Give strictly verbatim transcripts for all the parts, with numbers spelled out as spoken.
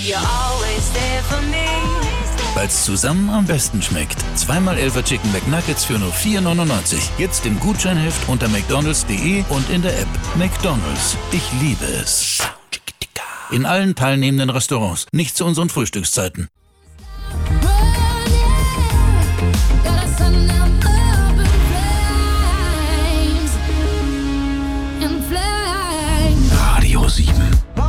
You're always there for me. Weil's zusammen am besten schmeckt. Zweimal Elfer Chicken McNuggets für nur vier neunundneunzig. Jetzt im Gutscheinheft unter mcdonalds punkt de und in der App. McDonald's. Ich liebe es. In allen teilnehmenden Restaurants. Nicht zu unseren Frühstückszeiten. Radio sieben.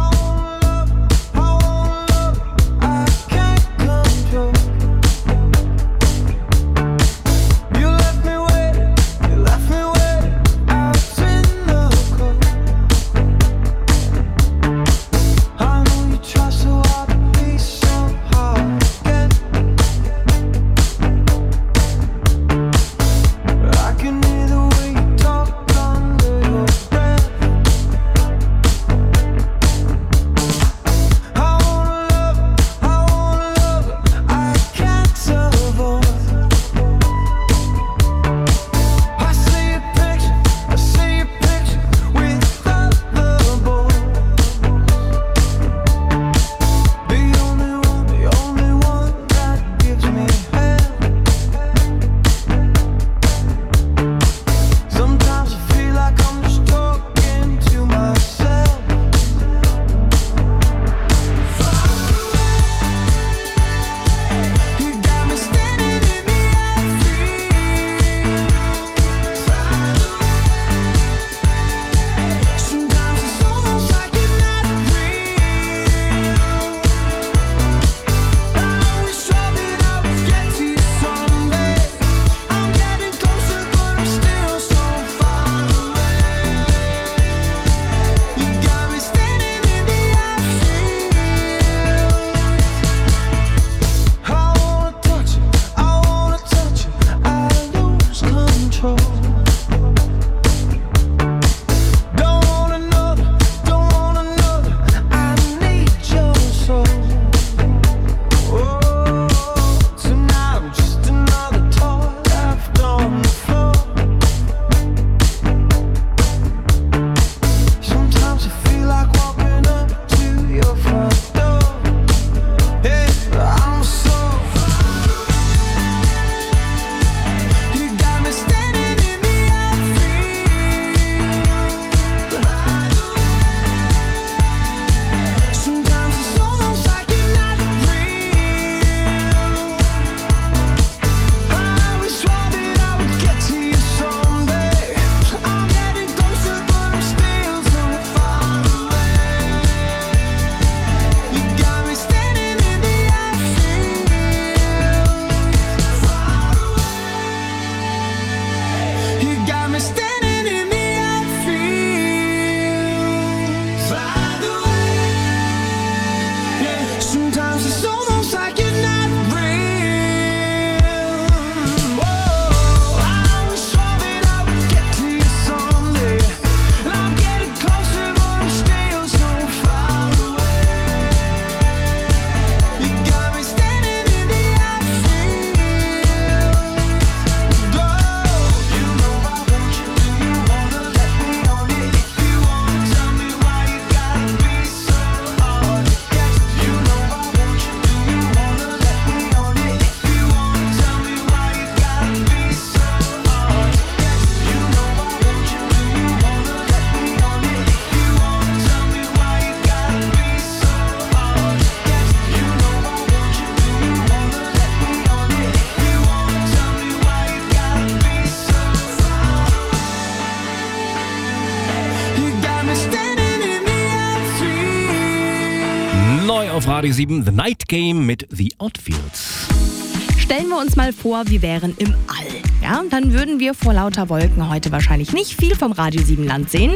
Auf Radio sieben, The Night Game mit The Outfields. Stellen wir uns mal vor, wir wären im All. Ja, dann würden wir vor lauter Wolken heute wahrscheinlich nicht viel vom Radio sieben Land sehen.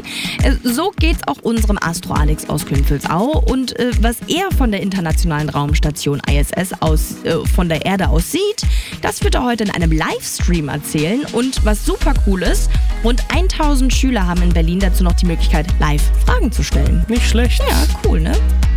So geht's auch unserem Astro Alex aus Künfelsau. Und äh, was er von der internationalen Raumstation I S S aus, äh, von der Erde aus sieht, das wird er heute in einem Livestream erzählen. Und was super cool ist, rund tausend Schüler haben in Berlin dazu noch die Möglichkeit, live Fragen zu stellen. Nicht schlecht. Ja, cool, ne?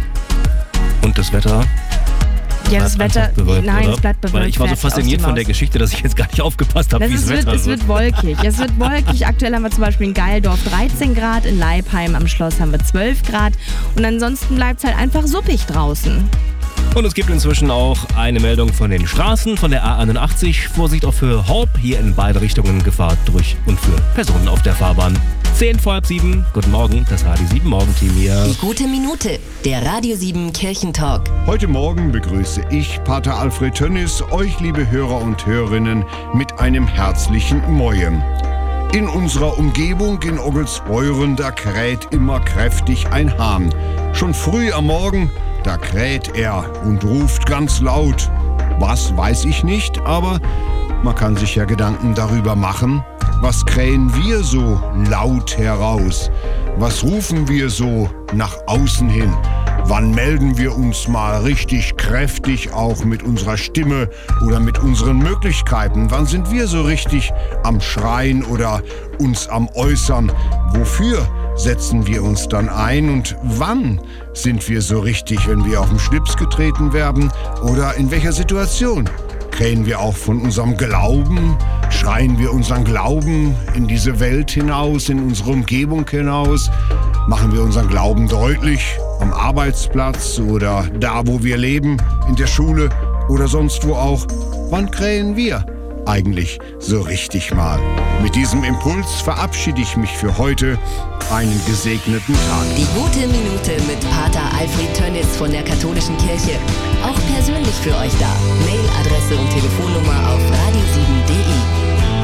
Und das Wetter? Ja, das Wetter, bewölkt, nein, oder? es bleibt bewölkt. Weil ich war so fasziniert von der Geschichte, dass ich jetzt gar nicht aufgepasst habe, wie es Wetter wird. Es wird wolkig. Es wird wolkig. Aktuell haben wir zum Beispiel in Geildorf dreizehn Grad, in Leipheim am Schloss haben wir zwölf Grad und ansonsten bleibt es halt einfach suppig draußen. Und es gibt inzwischen auch eine Meldung von den Straßen, von der A einundachtzig. Vorsicht auch für Horb, hier in beide Richtungen Gefahr durch und für Personen auf der Fahrbahn. Zehn vor halb sieben, guten Morgen, das Radio sieben Morgenteam hier. Die gute Minute, der Radio sieben Kirchentalk. Heute Morgen begrüße ich, Pater Alfred Tönnis, euch liebe Hörer und Hörerinnen mit einem herzlichen Mojem. In unserer Umgebung in Oggelsbeuren, da kräht immer kräftig ein Hahn. Schon früh am Morgen, da kräht er und ruft ganz laut. Was, weiß ich nicht, aber man kann sich ja Gedanken darüber machen. Was krähen wir so laut heraus? Was rufen wir so nach außen hin? Wann melden wir uns mal richtig kräftig auch mit unserer Stimme oder mit unseren Möglichkeiten? Wann sind wir so richtig am Schreien oder uns am Äußern? Wofür setzen wir uns dann ein und wann sind wir so richtig, wenn wir auf den Schlips getreten werden oder in welcher Situation? Krähen wir auch von unserem Glauben? Schreien wir unseren Glauben in diese Welt hinaus, in unsere Umgebung hinaus? Machen wir unseren Glauben deutlich am Arbeitsplatz oder da, wo wir leben, in der Schule oder sonst wo auch? Wann krähen wir eigentlich so richtig mal? Mit diesem Impuls verabschiede ich mich für heute. Einen gesegneten Tag. Die gute Minute mit Pater Alfred Tönnis von der Katholischen Kirche. Auch persönlich für euch da. Mailadresse und Telefonnummer auf radio sieben punkt de.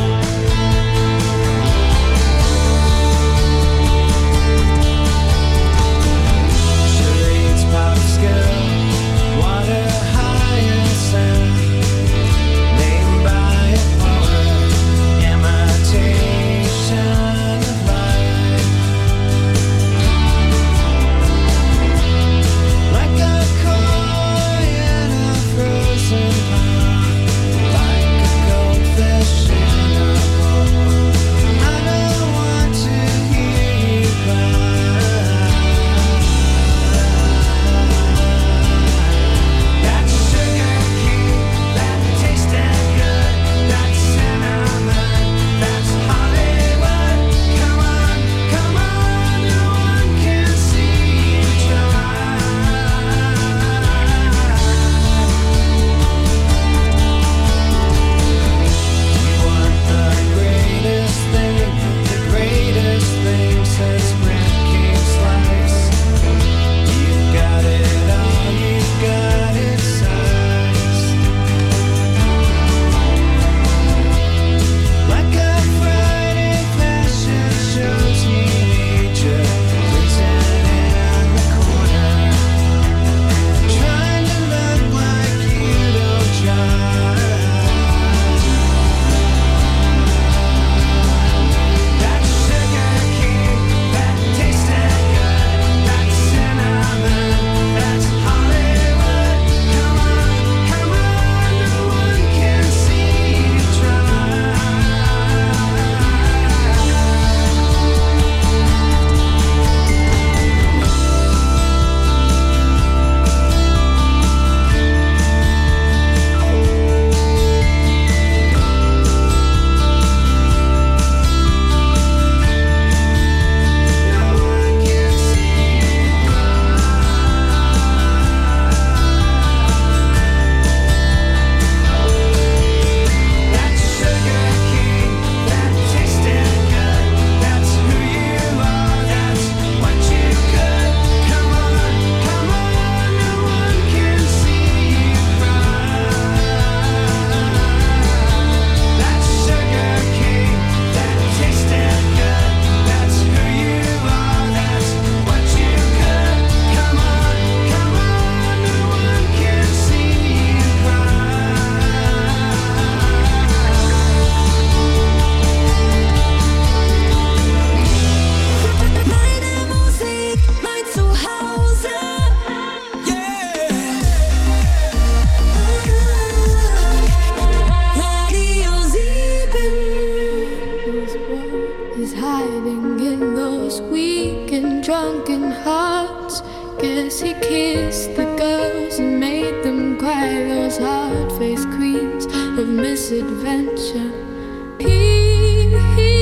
Guess he kissed the girls and made them cry, those hard-faced queens of misadventure. He, he